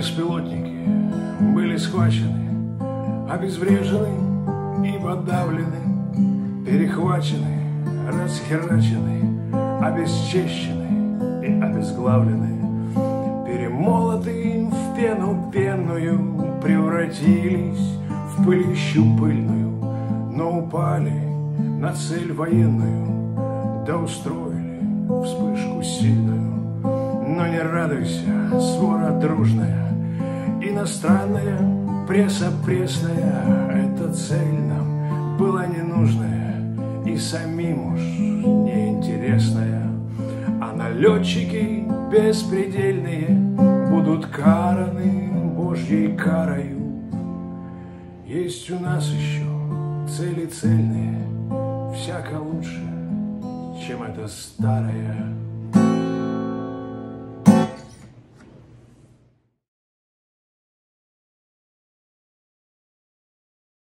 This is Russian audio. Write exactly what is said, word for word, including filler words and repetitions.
беспилотники были схвачены, обезврежены и подавлены, перехвачены, расхерачены, обесчещены и обезглавлены, перемолоты в пену пенную, превратились в пылищу пыльную, но упали на цель военную, да устроили вспышку сильную. Но не радуйся, свора дружная, иностранная пресса пресная, эта цель нам была ненужная и самим уж неинтересная. А налетчики беспредельные будут караны Божьей карою. Есть у нас еще цели цельные, всяко лучше, чем эта старая